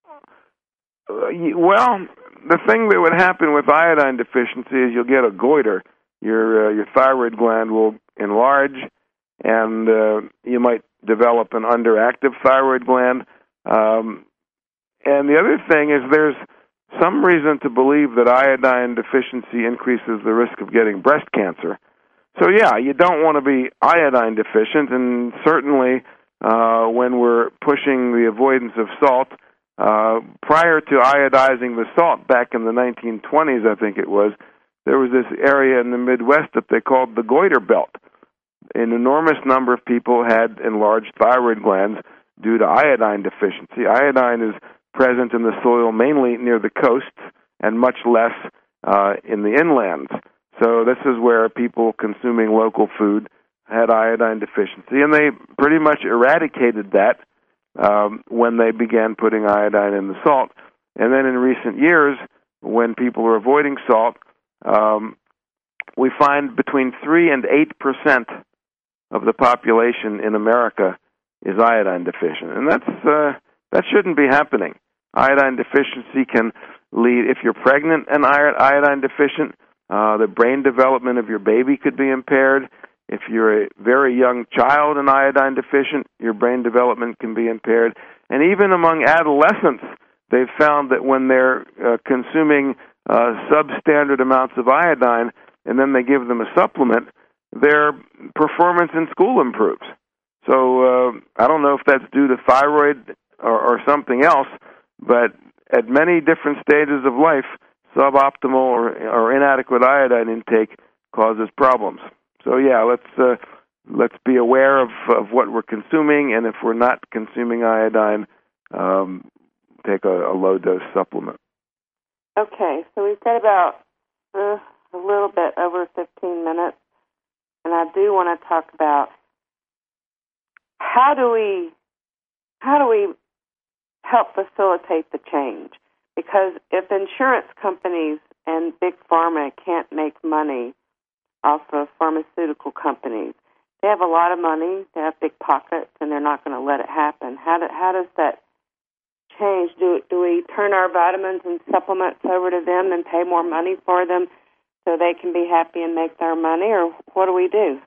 Uh, well, the thing that would happen with iodine deficiency is you'll get a goiter. Your uh, your thyroid gland will enlarge, and uh, you might develop an underactive thyroid gland. Um, and the other thing is there's some reason to believe that iodine deficiency increases the risk of getting breast cancer. So, yeah, you don't want to be iodine deficient, and certainly uh, when we're pushing the avoidance of salt, uh, prior to iodizing the salt back in the nineteen twenties, I think it was, there was this area in the Midwest that they called the goiter belt. An enormous number of people had enlarged thyroid glands due to iodine deficiency. Iodine is present in the soil mainly near the coasts and much less uh, in the inlands. So this is where people consuming local food had iodine deficiency, and they pretty much eradicated that um, when they began putting iodine in the salt. And then in recent years, when people are avoiding salt, um, we find between three and eight percent of the population in America is iodine deficient, and that's uh, that shouldn't be happening. Iodine deficiency can lead, if you're pregnant and iodine deficient, uh, the brain development of your baby could be impaired. If you're a very young child and iodine deficient, your brain development can be impaired. And even among adolescents, they've found that when they're uh, consuming uh, substandard amounts of iodine and then they give them a supplement, their performance in school improves. So uh, I don't know if that's due to thyroid or, or something else, but at many different stages of life, suboptimal or, or inadequate iodine intake causes problems. So yeah, let's uh, let's be aware of, of what we're consuming, and if we're not consuming iodine, um, take a, a low dose supplement. Okay, so we've got about uh, a little bit over fifteen minutes, and I do want to talk about how do we how do we help facilitate the change? Because if insurance companies and big pharma can't make money off of pharmaceutical companies, they have a lot of money, they have big pockets, and they're not going to let it happen. How do, how does that change? Do do we turn our vitamins and supplements over to them and pay more money for them so they can be happy and make their money, or what do we do?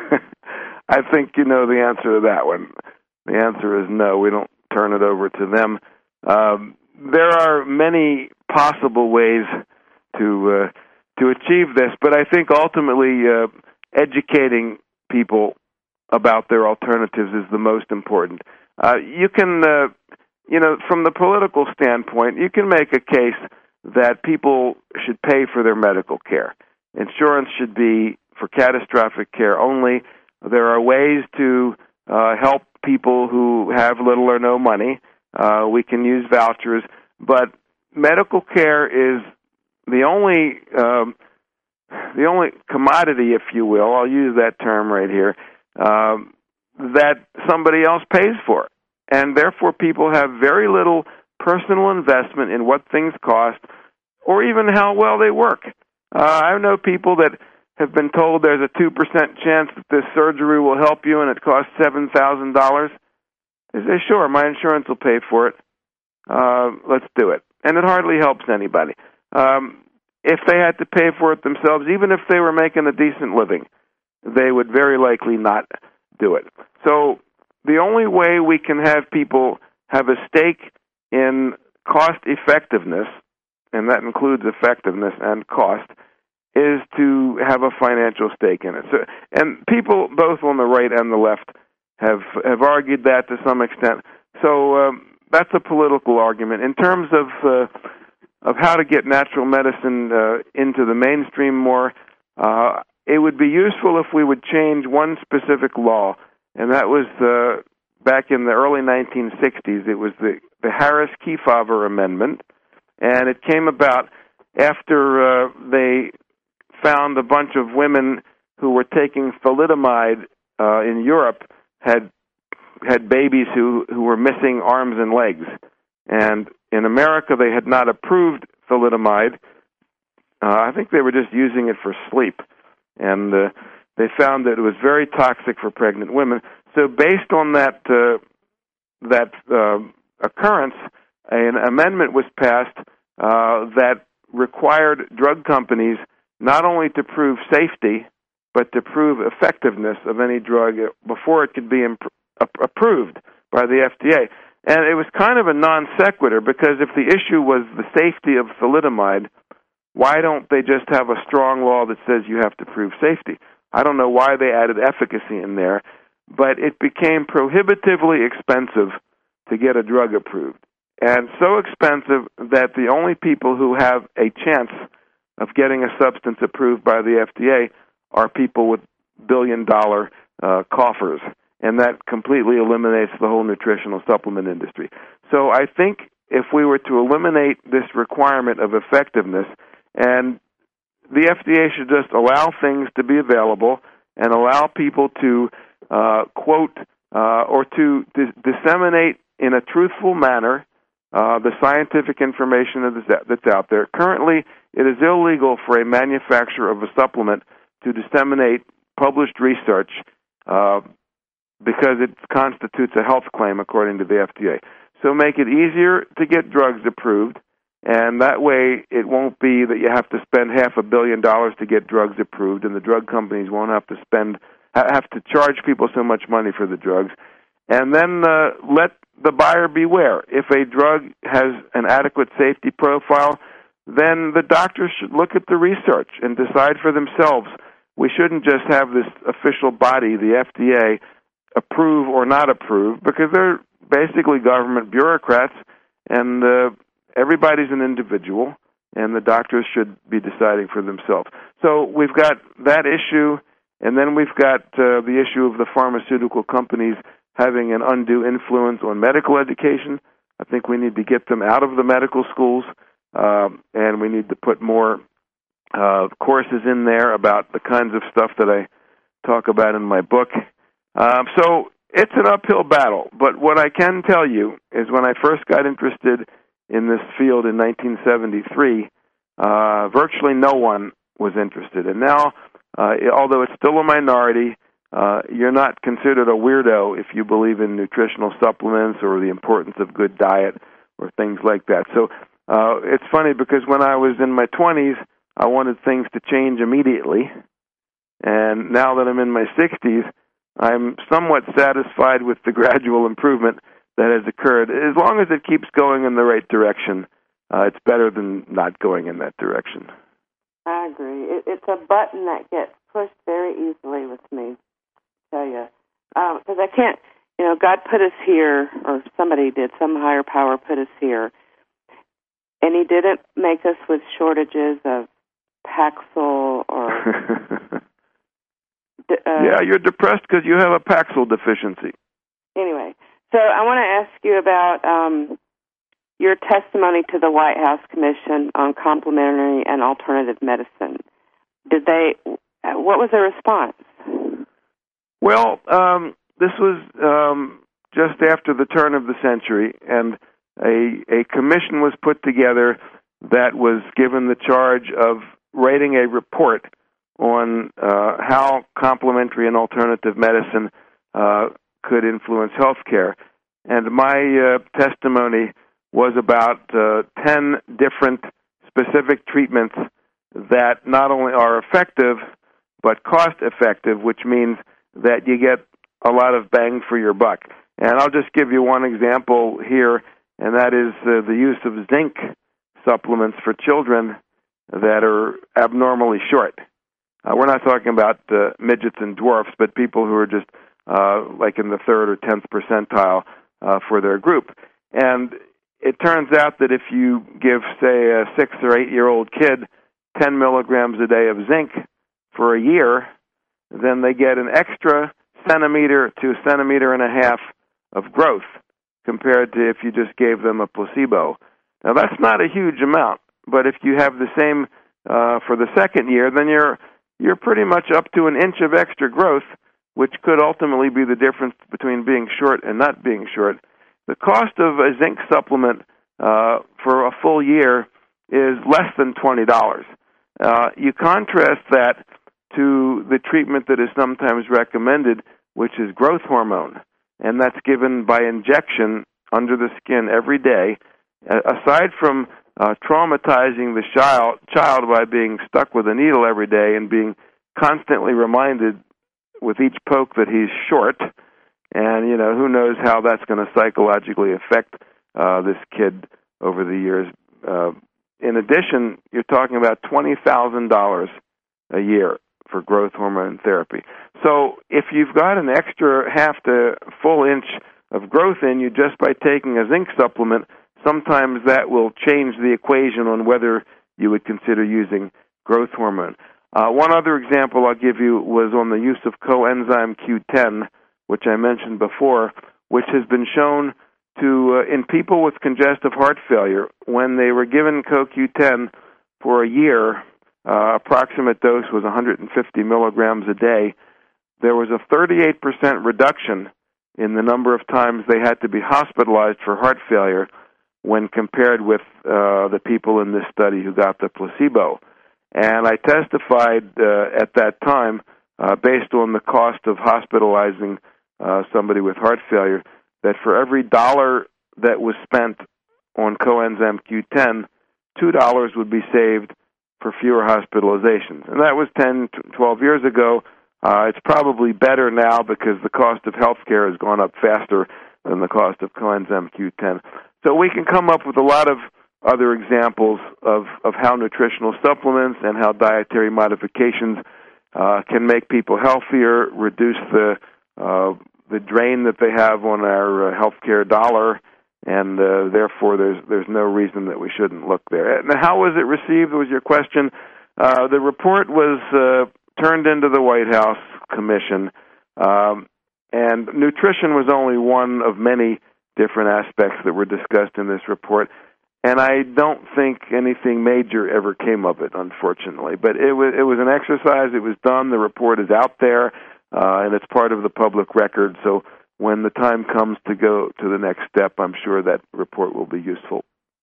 I think you know the answer to that one. The answer is no, we don't turn it over to them. Um, there are many possible ways to uh, to achieve this, but I think ultimately uh, educating people about their alternatives is the most important. Uh, you can, uh, you know, from the political standpoint, you can make a case that people should pay for their medical care. Insurance should be for catastrophic care only. There are ways to uh, help people who have little or no money. Uh, we can use vouchers, but medical care is the only um, the only commodity, if you will, I'll use that term right here, um, that somebody else pays for. And therefore people have very little personal investment in what things cost or even how well they work. Uh, I know people that have been told there's a two percent chance that this surgery will help you and it costs seven thousand dollars. They say, sure, my insurance will pay for it. Uh, let's do it. And it hardly helps anybody. Um, if they had to pay for it themselves, even if they were making a decent living, they would very likely not do it. So the only way we can have people have a stake in cost effectiveness, and that includes effectiveness and cost, is to have a financial stake in it. So, and people both on the right and the left have have argued that to some extent. So um, that's a political argument. In terms of uh, of how to get natural medicine uh, into the mainstream more, uh, it would be useful if we would change one specific law, and that was uh, back in the early nineteen sixties. It was the, the Harris-Kefauver Amendment, and it came about after uh, they found a bunch of women who were taking thalidomide uh, in Europe had had babies who, who were missing arms and legs. And in America, they had not approved thalidomide. Uh, I think they were just using it for sleep. And uh, they found that it was very toxic for pregnant women. So based on that uh, that uh, occurrence, an amendment was passed uh, that required drug companies not only to prove safety, but to prove effectiveness of any drug before it could be imp- approved by the F D A. And it was kind of a non sequitur, because if the issue was the safety of thalidomide, why don't they just have a strong law that says you have to prove safety? I don't know why they added efficacy in there, but it became prohibitively expensive to get a drug approved. And so expensive that the only people who have a chance of getting a substance approved by the F D A are people with billion-dollar uh, coffers. And that completely eliminates the whole nutritional supplement industry. So I think if we were to eliminate this requirement of effectiveness, and the F D A should just allow things to be available and allow people to uh, quote uh, or to dis- disseminate in a truthful manner uh, the scientific information that's out there. Currently, it is illegal for a manufacturer of a supplement to disseminate published research uh, because it constitutes a health claim according to the F D A. So make it easier to get drugs approved, and that way it won't be that you have to spend half a billion dollars to get drugs approved, and the drug companies won't have to spend have to charge people so much money for the drugs. And then uh, let the buyer beware. If a drug has an adequate safety profile, then the doctors should look at the research and decide for themselves. We shouldn't just have this official body, the F D A, approve or not approve, because they're basically government bureaucrats, and uh, everybody's an individual, and the doctors should be deciding for themselves. So we've got that issue, and then we've got uh, the issue of the pharmaceutical companies having an undue influence on medical education. I think we need to get them out of the medical schools, uh, and we need to put more uh, courses in there about the kinds of stuff that I talk about in my book. Um, so it's an uphill battle, but what I can tell you is when I first got interested in this field in nineteen seventy-three, uh, virtually no one was interested. And now, uh, although it's still a minority, uh, you're not considered a weirdo if you believe in nutritional supplements or the importance of good diet or things like that. So uh, it's funny because when I was in my twenties, I wanted things to change immediately. And now that I'm in my sixties, I'm somewhat satisfied with the gradual improvement that has occurred. As long as it keeps going in the right direction, uh, it's better than not going in that direction. I agree. It, it's a button that gets pushed very easily with me, I tell you. Because um, I can't, you know, God put us here, or somebody did, some higher power put us here, and He didn't make us with shortages of Paxil or... Uh, yeah, you're depressed because you have a Paxil deficiency. Anyway, so I want to ask you about um, your testimony to the White House Commission on Complementary and Alternative Medicine. Did they? What was their response? Well, um, this was um, just after the turn of the century, and a a commission was put together that was given the charge of writing a report on uh, how complementary and alternative medicine uh, could influence healthcare. And my uh, testimony was about uh, ten different specific treatments that not only are effective, but cost-effective, which means that you get a lot of bang for your buck. And I'll just give you one example here, and that is uh, the use of zinc supplements for children that are abnormally short. Uh, we're not talking about uh, midgets and dwarfs, but people who are just uh, like in the third or tenth percentile uh, for their group. And it turns out that if you give, say, a six or eight-year-old kid ten milligrams a day of zinc for a year, then they get an extra centimeter to a centimeter and a half of growth compared to if you just gave them a placebo. Now, that's not a huge amount, but if you have the same uh, for the second year, then you're you're pretty much up to an inch of extra growth, which could ultimately be the difference between being short and not being short. The cost of a zinc supplement uh, for a full year is less than twenty dollars. Uh, you contrast that to the treatment that is sometimes recommended, which is growth hormone, and that's given by injection under the skin every day. Uh, aside from uh, traumatizing the child, child by being stuck with a needle every day and being constantly reminded with each poke that he's short, and, you know, who knows how that's going to psychologically affect uh, this kid over the years. Uh, in addition, you're talking about twenty thousand dollars a year for growth hormone therapy. So if you've got an extra half to full inch of growth in you just by taking a zinc supplement, sometimes that will change the equation on whether you would consider using growth hormone. Uh, one other example I'll give you was on the use of coenzyme Q ten, which I mentioned before, which has been shown to, uh, in people with congestive heart failure, when they were given co Q ten for a year, uh, approximate dose was one hundred fifty milligrams a day, there was a thirty-eight percent reduction in the number of times they had to be hospitalized for heart failure when compared with uh, the people in this study who got the placebo. And I testified uh, at that time, uh, based on the cost of hospitalizing uh, somebody with heart failure, that for every dollar that was spent on coenzyme Q ten, two dollars would be saved for fewer hospitalizations. And that was ten, twelve years ago. Uh, it's probably better now because the cost of health care has gone up faster than the cost of coenzyme Q ten. So we can come up with a lot of other examples of, of how nutritional supplements and how dietary modifications uh, can make people healthier, reduce the uh, the drain that they have on our uh, healthcare dollar, and uh, therefore there's there's no reason that we shouldn't look there. And how was it received was your question. Uh, the report was uh, turned into the White House Commission, um, and nutrition was only one of many different aspects that were discussed in this report. And I don't think anything major ever came of it, unfortunately. But it was it was an exercise. It was done. The report is out there, uh, and it's part of the public record. So when the time comes to go to the next step, I'm sure that report will be useful.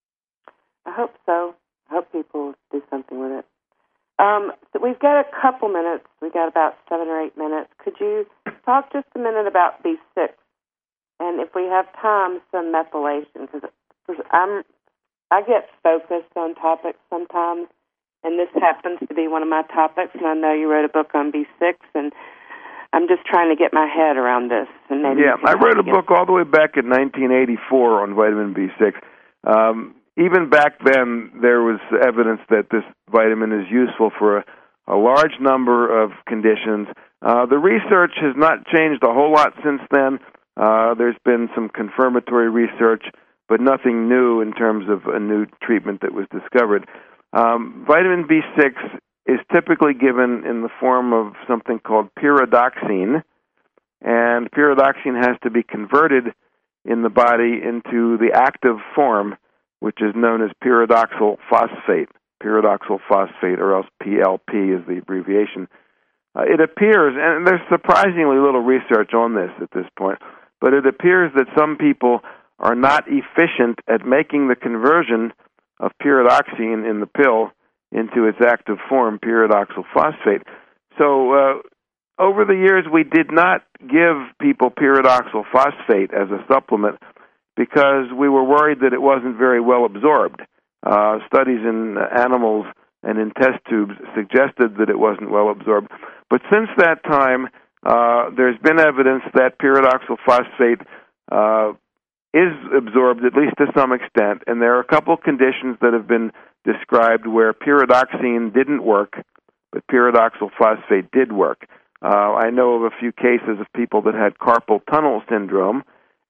I hope so. I hope people do something with it. Um, so we've got a couple minutes. We've got about seven or eight minutes. Could you talk just a minute about B six? And if we have time, some methylation, because I'm... I get focused on topics sometimes, and this happens to be one of my topics, and I know you wrote a book on B six, and I'm just trying to get my head around this. And maybe yeah, I wrote a book all the way back in nineteen eighty-four on vitamin B six. Um, even back then, there was evidence that this vitamin is useful for a, a large number of conditions. Uh, the research has not changed a whole lot since then. Uh, there's been some confirmatory research, but nothing new in terms of a new treatment that was discovered. Um, vitamin B six is typically given in the form of something called pyridoxine, and pyridoxine has to be converted in the body into the active form, which is known as pyridoxal phosphate, pyridoxal phosphate, or else P L P is the abbreviation. Uh, it appears, and there's surprisingly little research on this at this point, but it appears that some people are not efficient at making the conversion of pyridoxine in the pill into its active form, pyridoxal phosphate. So uh, over the years, we did not give people pyridoxal phosphate as a supplement because we were worried that it wasn't very well absorbed. Uh, studies in animals and in test tubes suggested that it wasn't well absorbed. But since that time, uh, there's been evidence that pyridoxal phosphate uh, is absorbed, at least to some extent, and there are a couple conditions that have been described where pyridoxine didn't work, but pyridoxal phosphate did work. Uh, I know of a few cases of people that had carpal tunnel syndrome,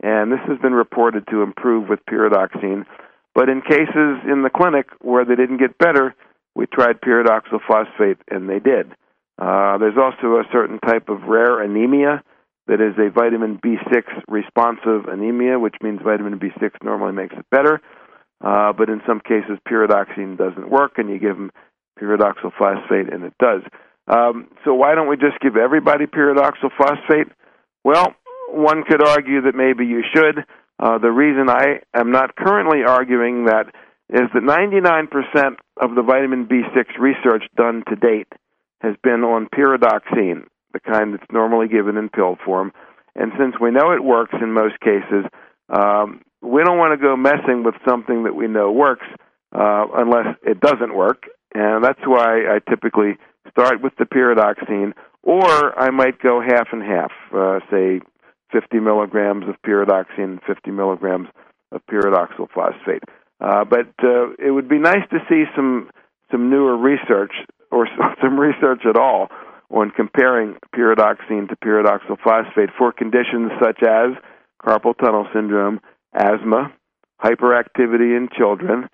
and this has been reported to improve with pyridoxine. But in cases in the clinic where they didn't get better, we tried pyridoxal phosphate, and they did. Uh, there's also a certain type of rare anemia that is a vitamin B six responsive anemia, which means vitamin B six normally makes it better. Uh, but in some cases, pyridoxine doesn't work, and you give them pyridoxal phosphate, and it does. Um, so why don't we just give everybody pyridoxal phosphate? Well, one could argue that maybe you should. Uh, the reason I am not currently arguing that is that ninety-nine percent of the vitamin B six research done to date has been on pyridoxine, the kind that's normally given in pill form. And since we know it works in most cases, um, we don't want to go messing with something that we know works uh, unless it doesn't work. And that's why I typically start with the pyridoxine, or I might go half and half, uh, say fifty milligrams of pyridoxine, fifty milligrams of pyridoxal phosphate. Uh, but uh, it would be nice to see some some newer research, or some research at all, on comparing pyridoxine to pyridoxal phosphate for conditions such as carpal tunnel syndrome, asthma, hyperactivity in children,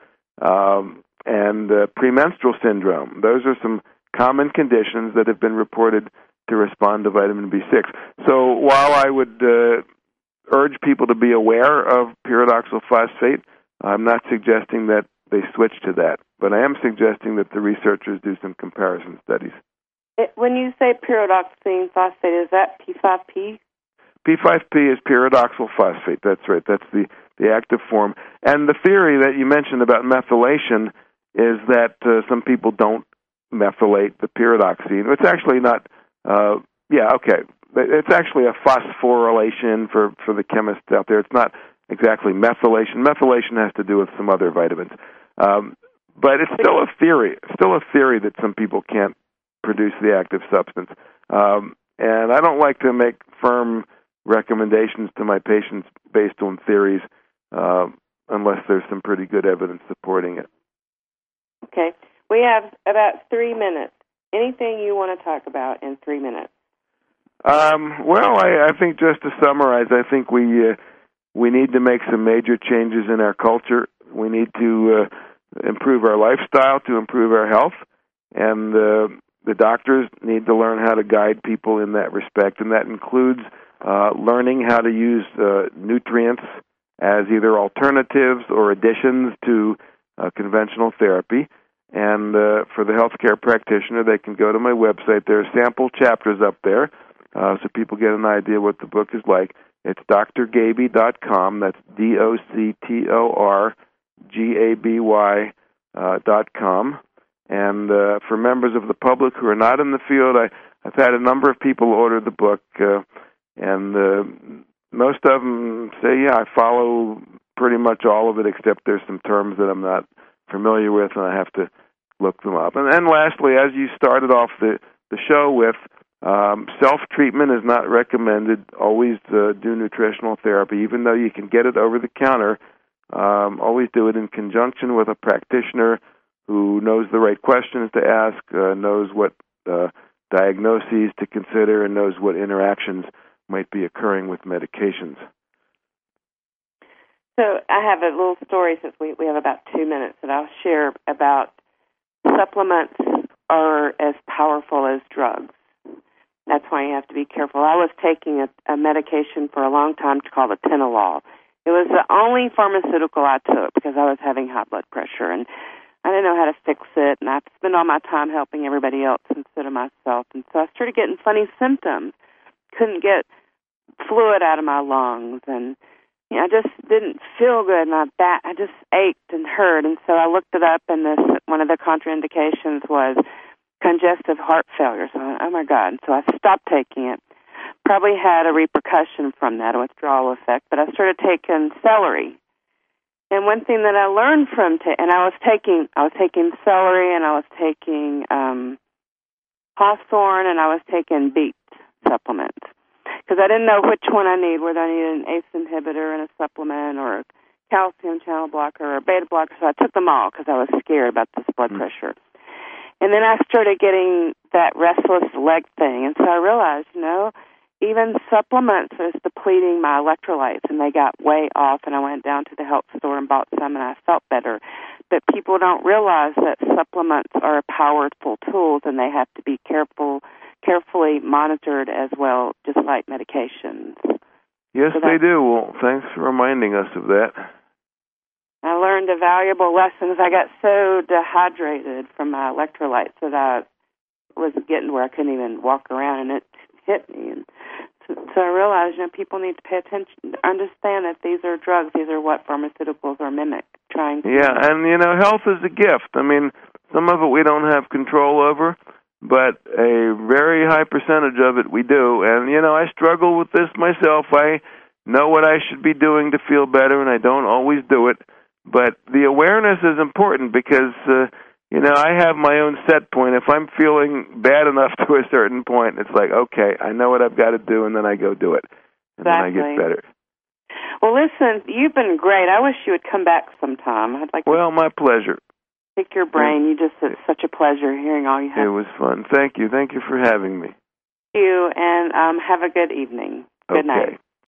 um, and uh, premenstrual syndrome. Those are some common conditions that have been reported to respond to vitamin B six. So while I would uh, urge people to be aware of pyridoxal phosphate, I'm not suggesting that they switch to that, but I am suggesting that the researchers do some comparison studies. It, when you say pyridoxine phosphate, is that P five P? P five P is pyridoxal phosphate. That's right. That's the, the active form. And the theory that you mentioned about methylation is that uh, some people don't methylate the pyridoxine. It's actually not, uh, yeah, okay. It's actually a phosphorylation for, for the chemists out there. It's not exactly methylation. Methylation has to do with some other vitamins. Um, but it's still a theory. It's still a theory that some people can't produce the active substance. Um, and I don't like to make firm recommendations to my patients based on theories uh, unless there's some pretty good evidence supporting it. Okay. We have about three minutes. Anything you want to talk about in three minutes? Um, well, I, I think just to summarize, I think we uh, we need to make some major changes in our culture. We need to uh, improve our lifestyle to improve our health, and uh, the doctors need to learn how to guide people in that respect, and that includes uh, learning how to use uh, nutrients as either alternatives or additions to uh, conventional therapy. And uh, for the healthcare practitioner, they can go to my website. There are sample chapters up there uh, so people get an idea what the book is like. It's D R gaby dot com. That's D O C T O R G A B Y uh, dot com. And uh, for members of the public who are not in the field, I, I've had a number of people order the book, uh, and uh, most of them say, yeah, I follow pretty much all of it, except there's some terms that I'm not familiar with, and I have to look them up. And then lastly, as you started off the, the show with, um, self-treatment is not recommended. Always uh, do nutritional therapy, even though you can get it over the counter. Um, always do it in conjunction with a practitioner who knows the right questions to ask, uh, knows what uh, diagnoses to consider, and knows what interactions might be occurring with medications. So I have a little story, since we, we have about two minutes, that I'll share about supplements are as powerful as drugs. That's why you have to be careful. I was taking a, a medication for a long time called atenolol. It was the only pharmaceutical I took because I was having high blood pressure, and I didn't know how to fix it, and I spent all my time helping everybody else instead of myself. And so I started getting funny symptoms. Couldn't get fluid out of my lungs, and you know, I just didn't feel good. My back, I just ached and hurt. And so I looked it up, and this one of the contraindications was congestive heart failure. So I went, oh my God! And so I stopped taking it. Probably had a repercussion from that, a withdrawal effect. But I started taking celery. And one thing that I learned from, ta- and I was taking, I was taking celery, and I was taking um, hawthorn, and I was taking beet supplements, because I didn't know which one I need, whether I needed an A C E inhibitor and a supplement, or a calcium channel blocker, or a beta blocker. So I took them all because I was scared about this blood mm-hmm. pressure. And then I started getting that restless leg thing, and so I realized, you know, even supplements is depleting my electrolytes, and they got way off, and I went down to the health store and bought some, and I felt better. But people don't realize that supplements are powerful tools, and they have to be careful, carefully monitored as well, just like medications. Yes, so they do. Well, thanks for reminding us of that. I learned a valuable lesson. I got so dehydrated from my electrolytes that I was getting to where I couldn't even walk around, and it hit me. And so, so I realized, you know, people need to pay attention, understand that these are drugs. These are what pharmaceuticals are mimic, trying to... Yeah, and, you know, health is a gift. I mean, some of it we don't have control over, but a very high percentage of it we do. And, you know, I struggle with this myself. I know what I should be doing to feel better, and I don't always do it. But the awareness is important because... Uh, You know, I have my own set point. If I'm feeling bad enough to a certain point, it's like, okay, I know what I've got to do, and then I go do it. And exactly. then I get better. Well, listen, you've been great. I wish you would come back sometime. I'd like well, to my pleasure. pick your brain. You just, it's such a pleasure hearing all you have. It was fun. Thank you. Thank you for having me. Thank you, and um, have a good evening. Good okay. night.